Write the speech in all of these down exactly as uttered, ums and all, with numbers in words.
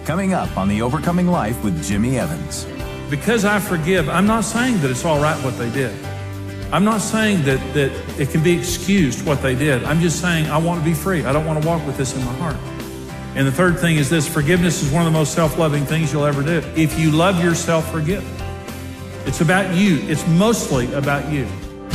Coming up on The Overcoming Life with Jimmy Evans. Because I forgive, I'm not saying that it's all right what they did. I'm not saying that, that it can be excused what they did. I'm just saying I want to be free. I don't want to walk with this in my heart. And the third thing is this: forgiveness is one of the most self-loving things you'll ever do. If you love yourself, forgive. It's about you. It's mostly about you.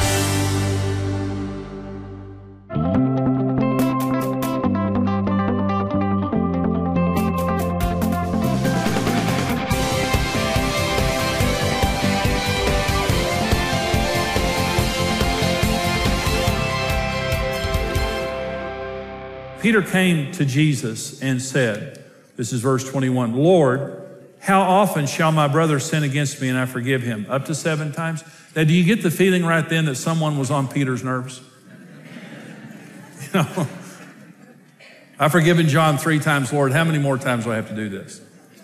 Peter came to Jesus and said, this is verse twenty-one, Lord, how often shall my brother sin against me and I forgive him? Up to seven times? Now, do you get the feeling right then that someone was on Peter's nerves? You know, I've forgiven John three times, Lord, how many more times do I have to do this?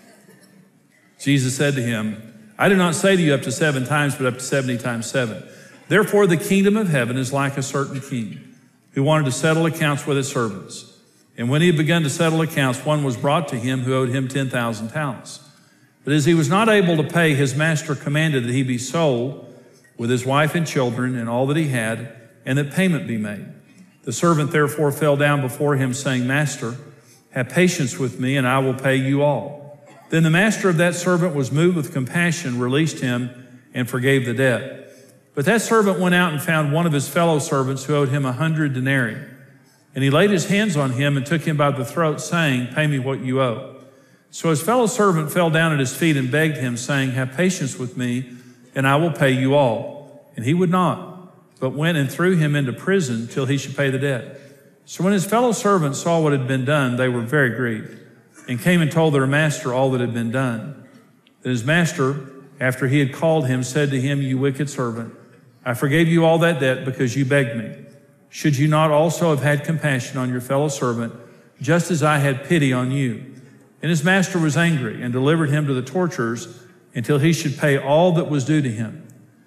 Jesus said to him, I do not say to you up to seven times, but up to seventy times seven. Therefore, the kingdom of heaven is like a certain king who wanted to settle accounts with his servants. And when he had begun to settle accounts, one was brought to him who owed him ten thousand talents. But as he was not able to pay, his master commanded that he be sold with his wife and children and all that he had, and that payment be made. The servant therefore fell down before him, saying, Master, have patience with me, and I will pay you all. Then the master of that servant was moved with compassion, released him, and forgave the debt. But that servant went out and found one of his fellow servants who owed him a hundred denarii. And he laid his hands on him and took him by the throat, saying, Pay me what you owe. So his fellow servant fell down at his feet and begged him, saying, Have patience with me, and I will pay you all. And he would not, but went and threw him into prison till he should pay the debt. So when his fellow servants saw what had been done, they were very grieved, and came and told their master all that had been done. Then his master, after he had called him, said to him, You wicked servant, I forgave you all that debt because you begged me. Should you not also have had compassion on your fellow servant, just as I had pity on you? And his master was angry and delivered him to the torturers until he should pay all that was due to him.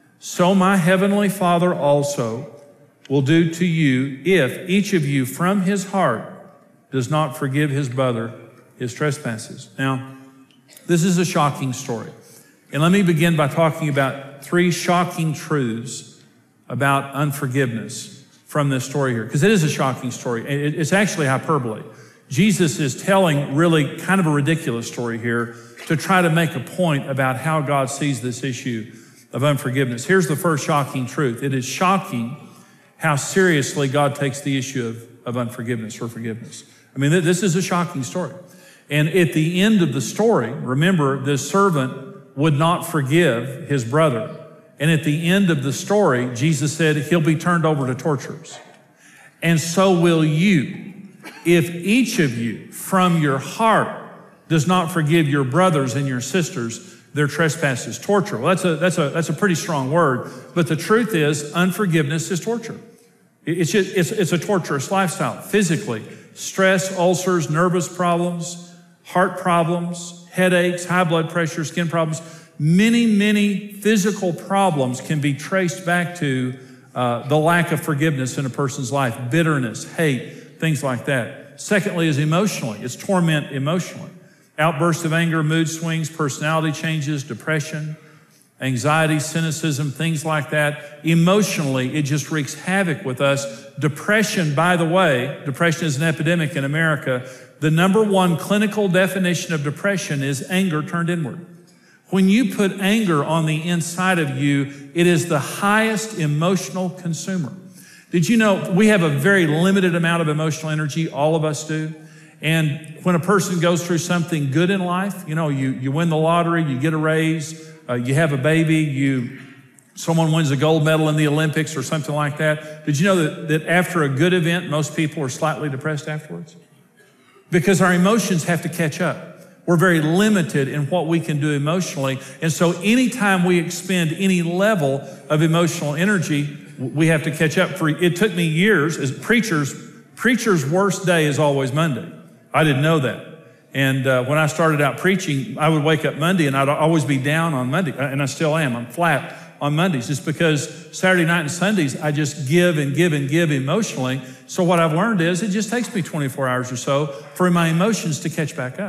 So my heavenly Father also will do to you if each of you from his heart does not forgive his brother his trespasses. Now, this is a shocking story. And let me begin by talking about three shocking truths about unforgiveness from this story here, because it is a shocking story. It's actually hyperbole. Jesus is telling really kind of a ridiculous story here to try to make a point about how God sees this issue of unforgiveness. Here's the first shocking truth. It is shocking how seriously God takes the issue of, of unforgiveness or forgiveness. I mean, this is a shocking story. And at the end of the story, remember, this servant would not forgive his brother. And at the end of the story, Jesus said he'll be turned over to torturers. And so will you, if each of you from your heart does not forgive your brothers and your sisters their trespasses. Torture. Well, that's a, that's a, that's a pretty strong word. But the truth is, unforgiveness is torture. It's just, it's, it's a torturous lifestyle. Physically, stress, ulcers, nervous problems, heart problems, headaches, high blood pressure, skin problems. Many, many physical problems can be traced back to uh, the lack of forgiveness in a person's life, bitterness, hate, things like that. Secondly is emotionally. It's torment emotionally. Outbursts of anger, mood swings, personality changes, depression, anxiety, cynicism, things like that. Emotionally, it just wreaks havoc with us. Depression, by the way, depression is an epidemic in America. The number one clinical definition of depression is anger turned inward. When you put anger on the inside of you, it is the highest emotional consumer. Did you know we have a very limited amount of emotional energy, all of us do? And when a person goes through something good in life, you know, you, you win the lottery, you get a raise, uh, you have a baby, you someone wins a gold medal in the Olympics or something like that. Did you know that, that after a good event, most people are slightly depressed afterwards? Because our emotions have to catch up. We're very limited in what we can do emotionally. And so anytime we expend any level of emotional energy, we have to catch up. For it took me years as preachers, preacher's worst day is always Monday. I didn't know that. And uh, when I started out preaching, I would wake up Monday and I'd always be down on Monday. And I still am. I'm flat on Mondays just because Saturday night and Sundays, I just give and give and give emotionally. So what I've learned is it just takes me twenty-four hours or so for my emotions to catch back up.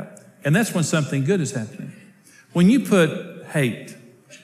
And that's when something good is happening. When you put hate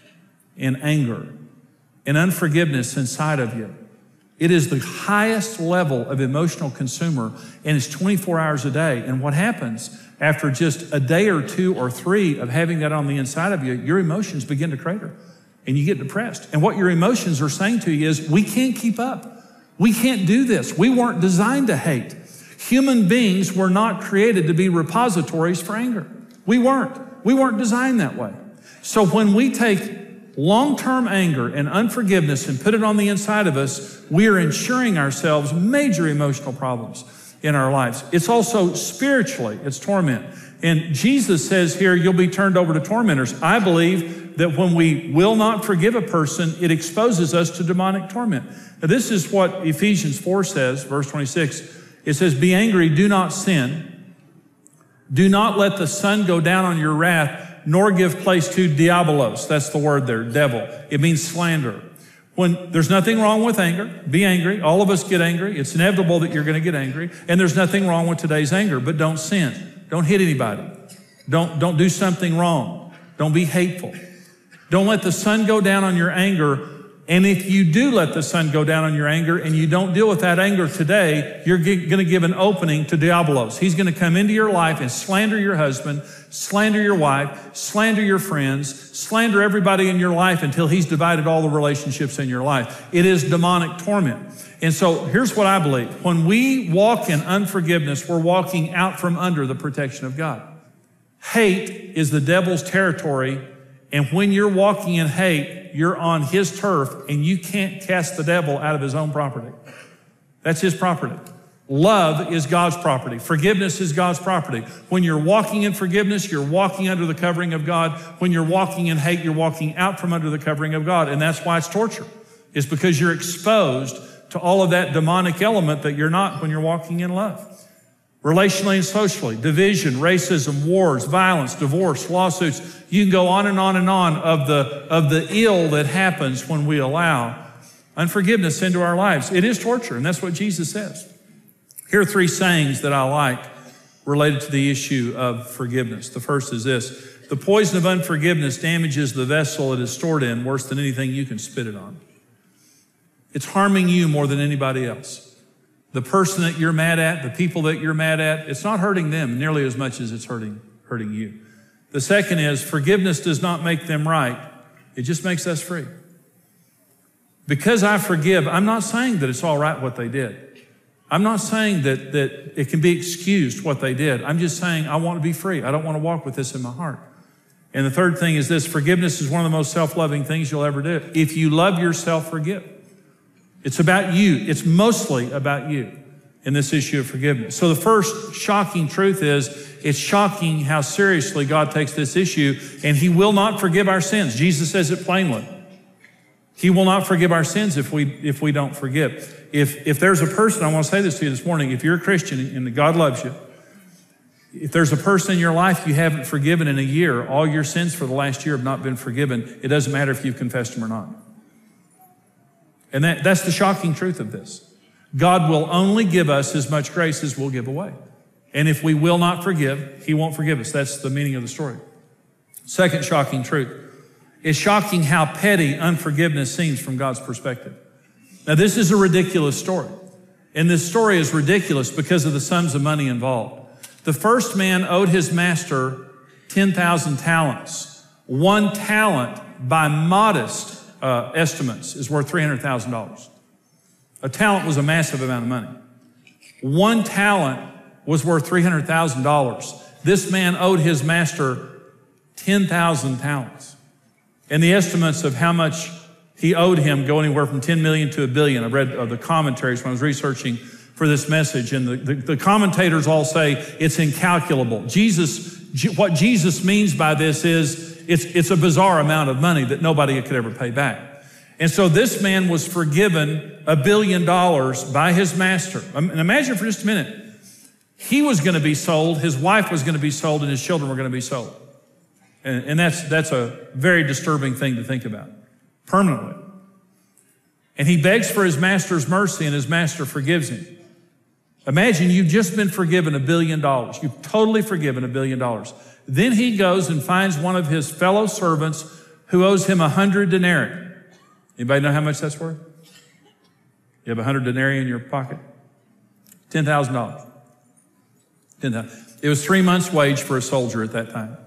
and anger and unforgiveness inside of you, it is the highest level of emotional consumer, and it's twenty-four hours a day. And what happens after just a day or two or three of having that on the inside of you, your emotions begin to crater and you get depressed. And what your emotions are saying to you is, we can't keep up. We can't do this. We weren't designed to hate. Human beings were not created to be repositories for anger. We weren't. We weren't designed that way. So when we take long-term anger and unforgiveness and put it on the inside of us, we are ensuring ourselves major emotional problems in our lives. It's also spiritually, it's torment. And Jesus says here, you'll be turned over to tormentors. I believe that when we will not forgive a person, it exposes us to demonic torment. Now, this is what Ephesians four says, verse twenty-six. It says, be angry, do not sin. Do not let the sun go down on your wrath, nor give place to diabolos. That's the word there, devil. It means slander. When there's nothing wrong with anger, be angry. All of us get angry. It's inevitable that you're going to get angry. And there's nothing wrong with today's anger, but don't sin. Don't hit anybody. Don't, don't do something wrong. Don't be hateful. Don't let the sun go down on your anger. And if you do let the sun go down on your anger and you don't deal with that anger today, you're going to give an opening to diabolos. He's going to come into your life and slander your husband, slander your wife, slander your friends, slander everybody in your life until he's divided all the relationships in your life. It is demonic torment. And so here's what I believe. When we walk in unforgiveness, we're walking out from under the protection of God. Hate is the devil's territory. And when you're walking in hate, you're on his turf, and you can't cast the devil out of his own property. That's his property. Love is God's property. Forgiveness is God's property. When you're walking in forgiveness, you're walking under the covering of God. When you're walking in hate, you're walking out from under the covering of God. And that's why it's torture. It's because you're exposed to all of that demonic element that you're not when you're walking in love. Relationally and socially, division, racism, wars, violence, divorce, lawsuits. You can go on and on and on of the, of the ill that happens when we allow unforgiveness into our lives. It is torture, and that's what Jesus says. Here are three sayings that I like related to the issue of forgiveness. The first is this: the poison of unforgiveness damages the vessel it is stored in worse than anything you can spit it on. It's harming you more than anybody else. The person that you're mad at, the people that you're mad at, it's not hurting them nearly as much as it's hurting, hurting you. The second is forgiveness does not make them right. It just makes us free. Because I forgive, I'm not saying that it's all right what they did. I'm not saying that, that it can be excused what they did. I'm just saying I want to be free. I don't want to walk with this in my heart. And the third thing is this: forgiveness is one of the most self-loving things you'll ever do. If you love yourself, forgive. It's about you. It's mostly about you in this issue of forgiveness. So the first shocking truth is, it's shocking how seriously God takes this issue, and he will not forgive our sins. Jesus says it plainly. He will not forgive our sins if we, if we don't forgive. If, if there's a person, I want to say this to you this morning, if you're a Christian and God loves you, if there's a person in your life you haven't forgiven in a year, all your sins for the last year have not been forgiven, it doesn't matter if you've confessed them or not. And that, that's the shocking truth of this. God will only give us as much grace as we'll give away. And if we will not forgive, he won't forgive us. That's the meaning of the story. Second shocking truth. It's shocking how petty unforgiveness seems from God's perspective. Now, this is a ridiculous story. And this story is ridiculous because of the sums of money involved. The first man owed his master ten thousand talents. One talent, by modest Uh, estimates, is worth three hundred thousand dollars. A talent was a massive amount of money. One talent was worth three hundred thousand dollars. This man owed his master ten thousand talents. And the estimates of how much he owed him go anywhere from ten million to a billion. I've read uh, the commentaries when I was researching for this message, and the, the, the commentators all say it's incalculable. Jesus, what Jesus means by this is, It's, it's a bizarre amount of money that nobody could ever pay back. And so this man was forgiven a billion dollars by his master. And imagine for just a minute, he was going to be sold, his wife was going to be sold, and his children were going to be sold. And, and that's, that's a very disturbing thing to think about, permanently. And he begs for his master's mercy, and his master forgives him. Imagine you've just been forgiven a billion dollars. You've totally forgiven a billion dollars. Then he goes and finds one of his fellow servants who owes him a hundred denarii. Anybody know how much that's worth? You have a hundred denarii in your pocket? ten thousand dollars. ten thousand dollars. It was three months' wage for a soldier at that time.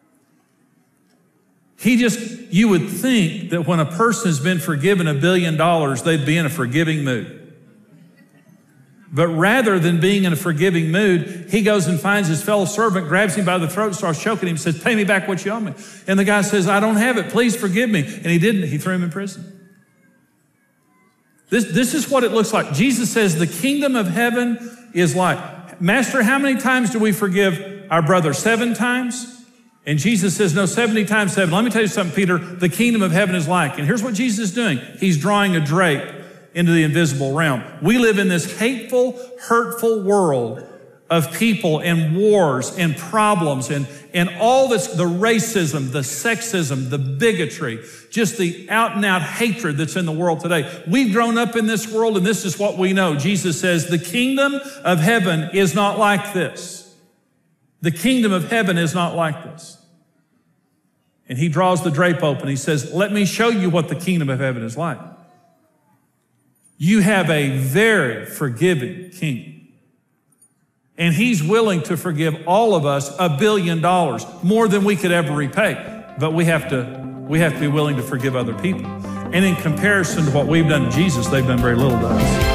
He just, you would think that when a person has been forgiven a billion dollars, they'd be in a forgiving mood. But rather than being in a forgiving mood, he goes and finds his fellow servant, grabs him by the throat, starts choking him, says, pay me back what you owe me. And the guy says, I don't have it. Please forgive me. And he didn't. He threw him in prison. This, this is what it looks like. Jesus says the kingdom of heaven is like, Master, how many times do we forgive our brother? Seven times? And Jesus says, no, seventy times seven. Let me tell you something, Peter, the kingdom of heaven is like. And here's what Jesus is doing. He's drawing a drape into the invisible realm. We live in this hateful, hurtful world of people and wars and problems and, and all this, the racism, the sexism, the bigotry, just the out and out hatred that's in the world today. We've grown up in this world and this is what we know. Jesus says, the kingdom of heaven is not like this. The kingdom of heaven is not like this. And he draws the drape open. He says, let me show you what the kingdom of heaven is like. You have a very forgiving king. And he's willing to forgive all of us a billion dollars, more than we could ever repay. But we have to, we have to be willing to forgive other people. And in comparison to what we've done to Jesus, they've done very little to us.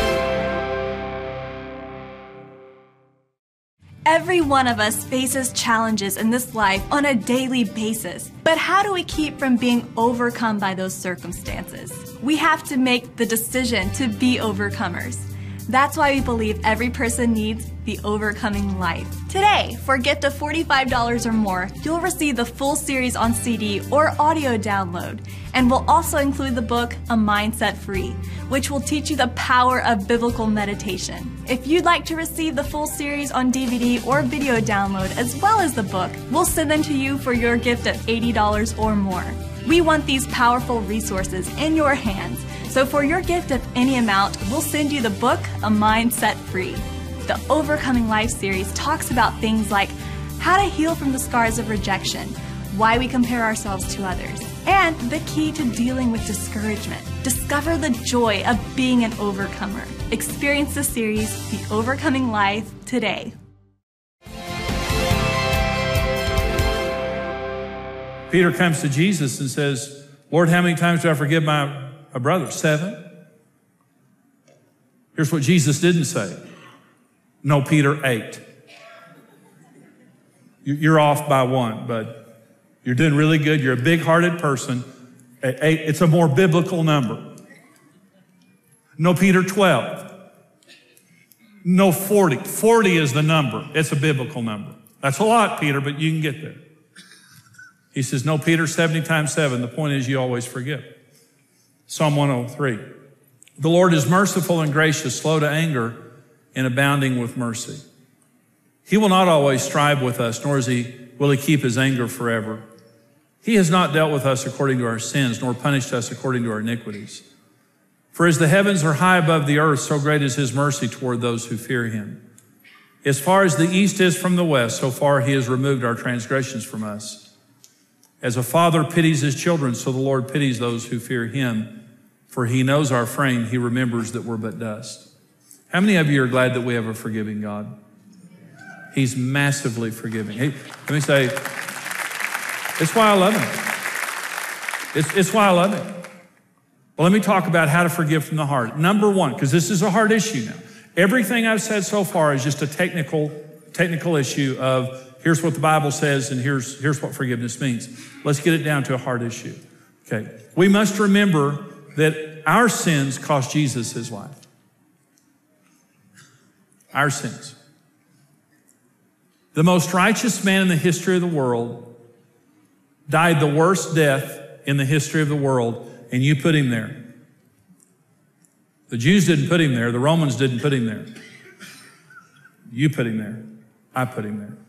Every one of us faces challenges in this life on a daily basis. But how do we keep from being overcome by those circumstances? We have to make the decision to be overcomers. That's why we believe every person needs the Overcoming Life. Today, for a gift of forty-five dollars or more, you'll receive the full series on C D or audio download. And we'll also include the book, A Mindset Free, which will teach you the power of biblical meditation. If you'd like to receive the full series on D V D or video download, as well as the book, we'll send them to you for your gift of eighty dollars or more. We want these powerful resources in your hands. So for your gift of any amount, we'll send you the book, A Mindset Free. The Overcoming Life series talks about things like how to heal from the scars of rejection, why we compare ourselves to others, and the key to dealing with discouragement. Discover the joy of being an overcomer. Experience the series, The Overcoming Life, today. Peter comes to Jesus and says, Lord, how many times do I forgive my, my brother? Seven? Here's what Jesus didn't say. No, Peter, eight. You're off by one, but you're doing really good. You're a big-hearted person. Eight, it's a more biblical number. No, Peter, twelve. No, forty. forty is the number. It's a biblical number. That's a lot, Peter, but you can get there. He says, no, Peter, seventy times seven. The point is you always forgive. Psalm one oh three. The Lord is merciful and gracious, slow to anger, and abounding with mercy. He will not always strive with us, nor is he, will he keep his anger forever. He has not dealt with us according to our sins, nor punished us according to our iniquities. For as the heavens are high above the earth, so great is his mercy toward those who fear him. As far as the east is from the west, so far he has removed our transgressions from us. As a father pities his children, so the Lord pities those who fear him. For he knows our frame, he remembers that we're but dust. How many of you are glad that we have a forgiving God? He's massively forgiving. He, let me say, it's why I love him. It's, it's why I love him. Well, let me talk about how to forgive from the heart. Number one, because this is a hard issue now. Everything I've said so far is just a technical, technical issue of here's what the Bible says and here's, here's what forgiveness means. Let's get it down to a hard issue. Okay. We must remember that our sins cost Jesus his life. Our sins. The most righteous man in the history of the world died the worst death in the history of the world, and you put him there. The Jews didn't put him there. The Romans didn't put him there. You put him there. I put him there.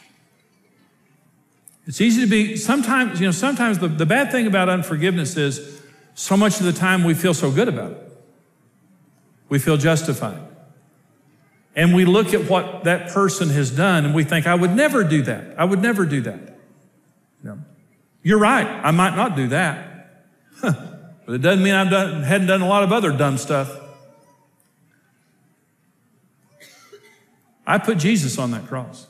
It's easy to be, sometimes, you know, sometimes the, the bad thing about unforgiveness is so much of the time we feel so good about it. We feel justified. And we look at what that person has done and we think, I would never do that. I would never do that. You know, you're right. I might not do that. But it doesn't mean I done, hadn't done a lot of other dumb stuff. I put Jesus on that cross.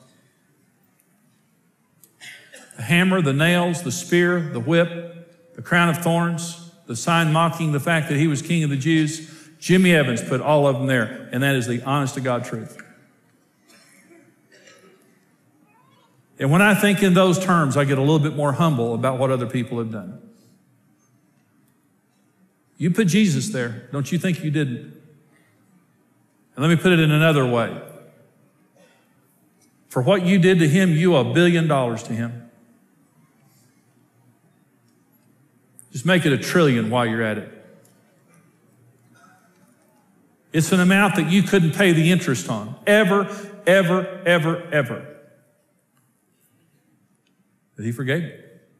The hammer, the nails, the spear, the whip, the crown of thorns, the sign mocking the fact that he was king of the Jews. Jimmy Evans put all of them there, and that is the honest to God truth. And when I think in those terms, I get a little bit more humble about what other people have done. You put Jesus there. Don't you think you didn't? And let me put it in another way. For what you did to him, you owe a billion dollars to him. Just make it a trillion while you're at it. It's an amount that you couldn't pay the interest on. Ever, ever, ever, ever. But he forgave you.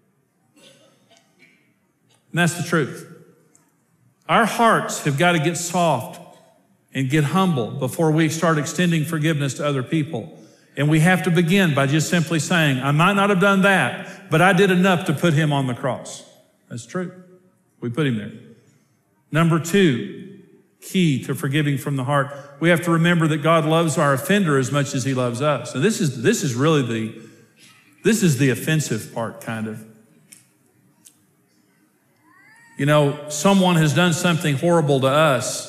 And that's the truth. Our hearts have got to get soft and get humble before we start extending forgiveness to other people. And we have to begin by just simply saying, I might not have done that, but I did enough to put him on the cross. That's true. We put him there. Number two, key to forgiving from the heart, we have to remember that God loves our offender as much as he loves us. And this is, this is really the, this is the offensive part, kind of. You know, someone has done something horrible to us,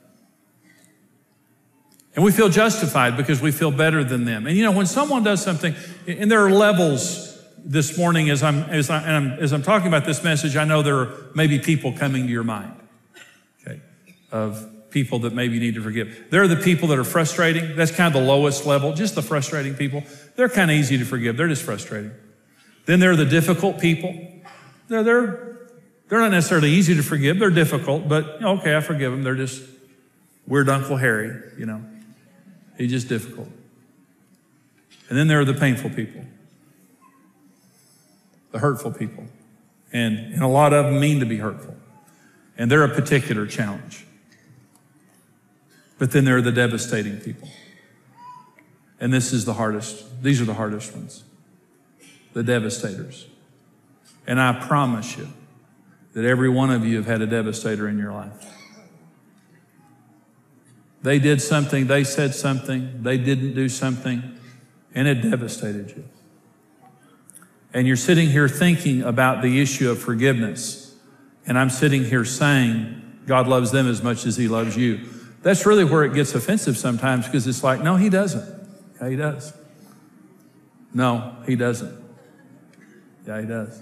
and we feel justified because we feel better than them. And you know, when someone does something, and there are levels this morning as I'm, as I, and I'm, as I'm talking about this message, I know there are maybe people coming to your mind, okay, of people that maybe need to forgive. There are the people that are frustrating. That's kind of the lowest level, just the frustrating people. They're kind of easy to forgive. They're just frustrating. Then there are the difficult people. They're, they're, they're not necessarily easy to forgive. They're difficult, but okay, I forgive them. They're just weird Uncle Harry, you know. He's just difficult. And then there are the painful people, the hurtful people. And, and a lot of them mean to be hurtful. And they're a particular challenge. But then there are the devastating people. And this is the hardest. These are the hardest ones. The devastators. And I promise you that every one of you have had a devastator in your life. They did something, they said something, they didn't do something, and it devastated you. And you're sitting here thinking about the issue of forgiveness. And I'm sitting here saying, God loves them as much as he loves you. That's really where it gets offensive sometimes, because it's like, no, he doesn't. Yeah, he does. No, he doesn't. Yeah, he does.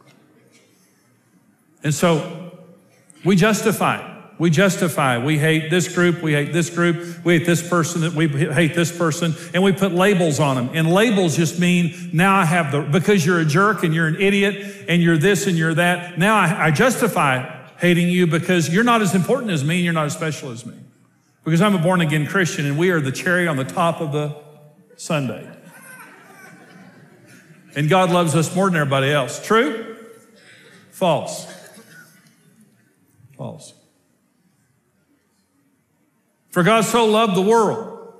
And so we justify. We justify. We hate this group. We hate this group. We hate this person. We hate this person. And we put labels on them. And labels just mean now I have the, because you're a jerk and you're an idiot and you're this and you're that. Now I, I justify hating you because you're not as important as me and you're not as special as me. Because I'm a born again Christian and we are the cherry on the top of the sundae. And God loves us more than everybody else. True? False. False. For God so loved the world,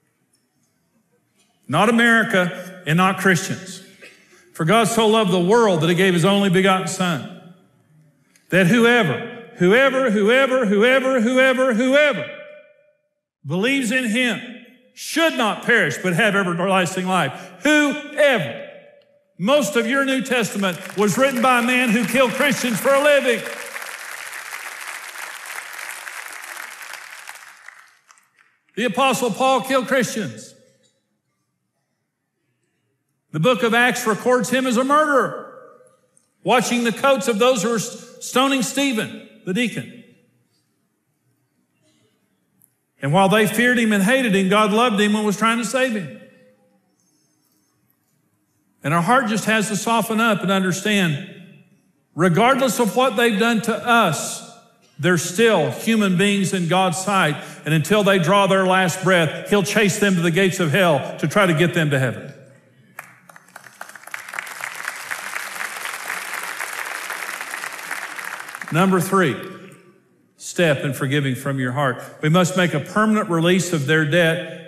not America and not Christians. For God so loved the world that he gave his only begotten son, that whoever, whoever, whoever, whoever, whoever, whoever believes in him should not perish but have everlasting life. Whoever. Most of your New Testament was written by a man who killed Christians for a living. The Apostle Paul killed Christians. The book of Acts records him as a murderer, watching the coats of those who were stoning Stephen, the deacon. And while they feared him and hated him, God loved him and was trying to save him. And our heart just has to soften up and understand, regardless of what they've done to us, they're still human beings in God's sight. And until they draw their last breath, he'll chase them to the gates of hell to try to get them to heaven. Number three, step in forgiving from your heart. We must make a permanent release of their debt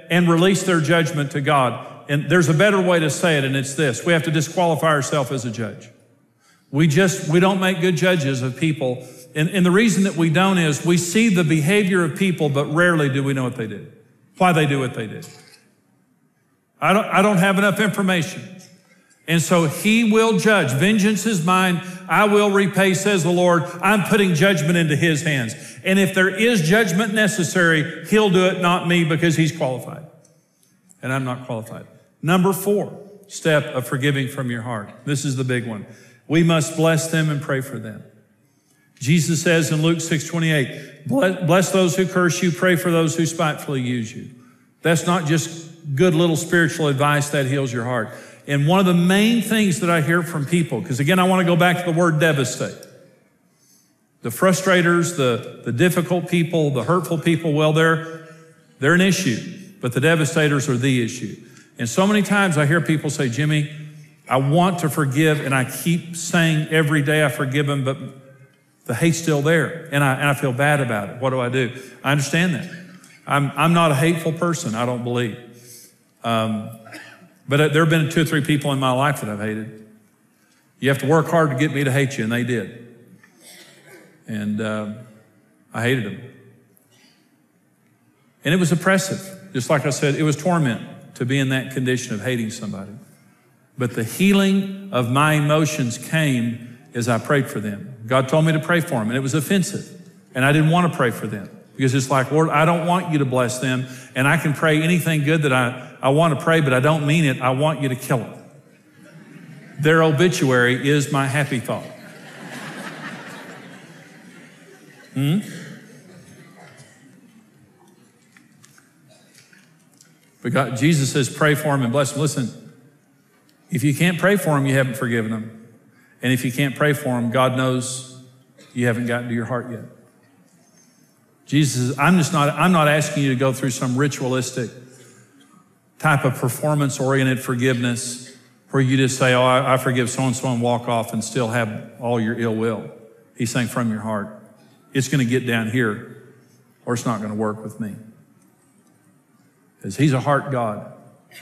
and release their judgment to God. And there's a better way to say it, and it's this. We have to disqualify ourselves as a judge. We just, we don't make good judges of people. And, and the reason that we don't is we see the behavior of people, but rarely do we know what they did, why they do what they did. I don't, I don't have enough information. And so he will judge. Vengeance is mine. I will repay, says the Lord. I'm putting judgment into his hands. And if there is judgment necessary, he'll do it, not me, because he's qualified. And I'm not qualified. Number four, step of forgiving from your heart. This is the big one. We must bless them and pray for them. Jesus says in Luke six twenty-eight, bless those who curse you, pray for those who spitefully use you. That's not just good little spiritual advice that heals your heart. And one of the main things that I hear from people, because again, I want to go back to the word devastate. The frustrators, the, the difficult people, the hurtful people, well, they're, they're an issue, but the devastators are the issue. And so many times I hear people say, Jimmy, I want to forgive, and I keep saying every day I forgive them, but the hate's still there, and I, and I feel bad about it. What do I do? I understand that. I'm, I'm not a hateful person, I don't believe. Um, but there have been two or three people in my life that I've hated. You have to work hard to get me to hate you, and they did. And uh, I hated them. And it was oppressive. Just like I said, it was torment to be in that condition of hating somebody. But the healing of my emotions came as I prayed for them. God told me to pray for them, and it was offensive. And I didn't want to pray for them because it's like, Lord, I don't want you to bless them, and I can pray anything good that I, I want to pray, but I don't mean it. I want you to kill them. Their obituary is my happy thought. Hmm? But God, Jesus says, pray for them and bless them. Listen, if you can't pray for them, you haven't forgiven them. And if you can't pray for them, God knows you haven't gotten to your heart yet. Jesus says, I'm just not, I'm not asking you to go through some ritualistic type of performance-oriented forgiveness where you just say, oh, I, I forgive so-and-so and walk off and still have all your ill will. He's saying from your heart. It's going to get down here or it's not going to work with me. Because he's a heart God.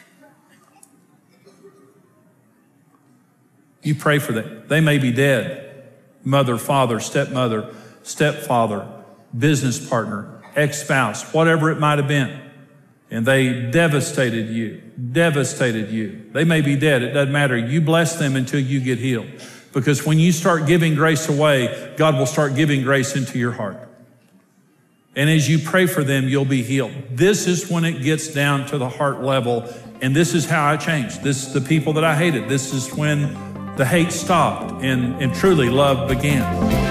You pray for them. They may be dead. Mother, father, stepmother, stepfather, business partner, ex-spouse, whatever it might have been. And they devastated you, devastated you. They may be dead. It doesn't matter. You bless them until you get healed. Because when you start giving grace away, God will start giving grace into your heart. And as you pray for them, you'll be healed. This is when it gets down to the heart level. And this is how I changed. This is the people that I hated. This is when the hate stopped and, and truly love began.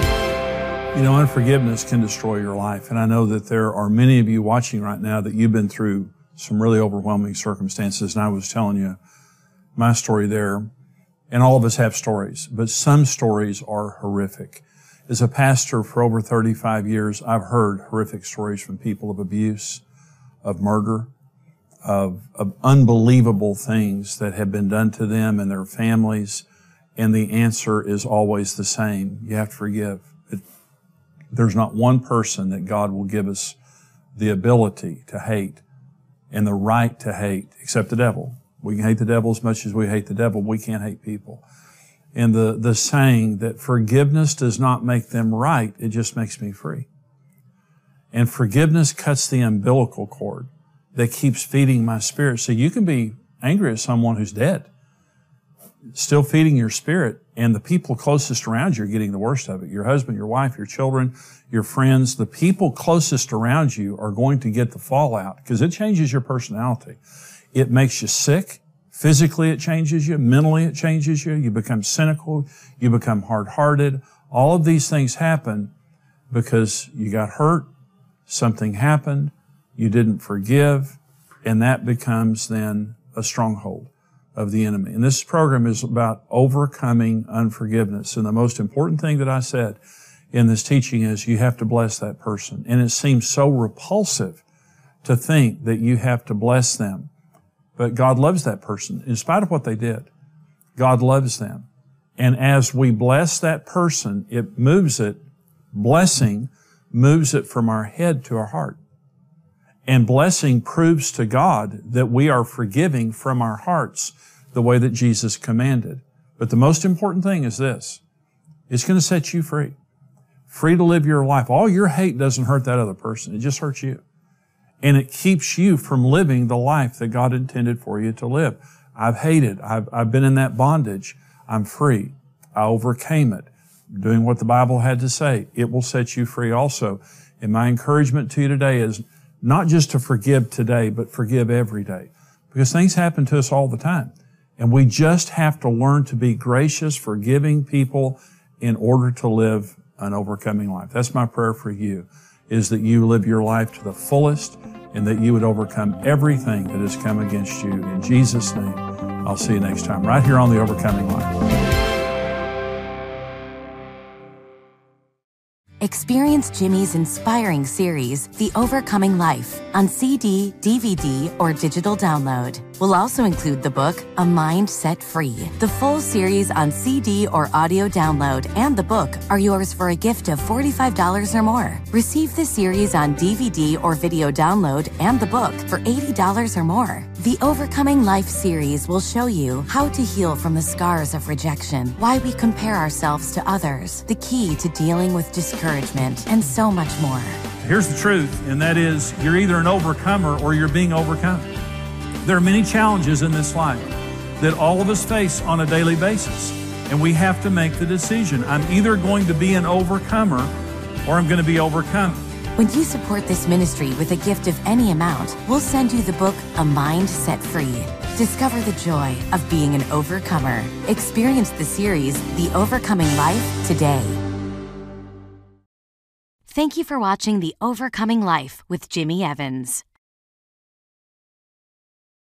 You know, unforgiveness can destroy your life. And I know that there are many of you watching right now that you've been through some really overwhelming circumstances. And I was telling you my story there. And all of us have stories, but some stories are horrific. As a pastor for over thirty-five years, I've heard horrific stories from people of abuse, of murder, of, of unbelievable things that have been done to them and their families. And the answer is always the same. You have to forgive. It, there's not one person that God will give us the ability to hate and the right to hate, except the devil. We can hate the devil as much as we hate the devil. We can't hate people. And the, the saying that forgiveness does not make them right, it just makes me free. And forgiveness cuts the umbilical cord that keeps feeding my spirit. So you can be angry at someone who's dead, still feeding your spirit, and the people closest around you are getting the worst of it. Your husband, your wife, your children, your friends, the people closest around you are going to get the fallout because it changes your personality. It makes you sick. Physically, it changes you. Mentally, it changes you. You become cynical. You become hard-hearted. All of these things happen because you got hurt. Something happened. You didn't forgive. And that becomes then a stronghold of the enemy. And this program is about overcoming unforgiveness. And the most important thing that I said in this teaching is you have to bless that person. And it seems so repulsive to think that you have to bless them. But God loves that person in spite of what they did. God loves them. And as we bless that person, it moves it, blessing moves it from our head to our heart. And blessing proves to God that we are forgiving from our hearts the way that Jesus commanded. But the most important thing is this. It's going to set you free. Free to live your life. All your hate doesn't hurt that other person. It just hurts you. And it keeps you from living the life that God intended for you to live. I've hated. I've, I've been in that bondage. I'm free. I overcame it. Doing what the Bible had to say. It will set you free also. And my encouragement to you today is not just to forgive today, but forgive every day. Because things happen to us all the time. And we just have to learn to be gracious, forgiving people in order to live an overcoming life. That's my prayer for you, is that you live your life to the fullest and that you would overcome everything that has come against you. In Jesus' name, I'll see you next time, right here on The Overcoming Life. Experience Jimmy's inspiring series, The Overcoming Life, on C D, D V D, or digital download. We'll also include the book, A Mind Set Free. The full series on C D or audio download and the book are yours for a gift of forty-five dollars or more. Receive the series on D V D or video download and the book for eighty dollars or more. The Overcoming Life series will show you how to heal from the scars of rejection, why we compare ourselves to others, the key to dealing with discouragement, and so much more. Here's the truth, and that is you're either an overcomer or you're being overcome. There are many challenges in this life that all of us face on a daily basis, and we have to make the decision. I'm either going to be an overcomer or I'm going to be overcome. When you support this ministry with a gift of any amount, we'll send you the book, A Mind Set Free. Discover the joy of being an overcomer. Experience the series, The Overcoming Life, today. Thank you for watching The Overcoming Life with Jimmy Evans.